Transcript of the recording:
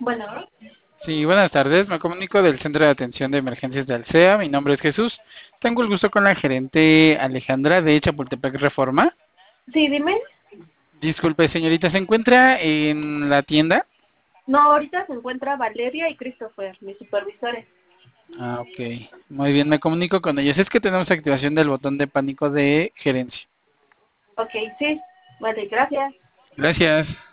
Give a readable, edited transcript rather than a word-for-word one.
Bueno, Sí, buenas tardes. Me comunico del Centro de Atención de Emergencias de Alsea. Mi nombre es Jesús. Tengo el gusto con la gerente Alejandra de Chapultepec Reforma. sí, dime. Disculpe, señorita, ¿se encuentra en la tienda? No, ahorita se encuentra Valeria y Christopher, mis supervisores. Ah, ok. Muy bien, me comunico con ellos. Es que tenemos activación del botón de pánico de gerencia. Ok, sí. Vale, gracias. Gracias.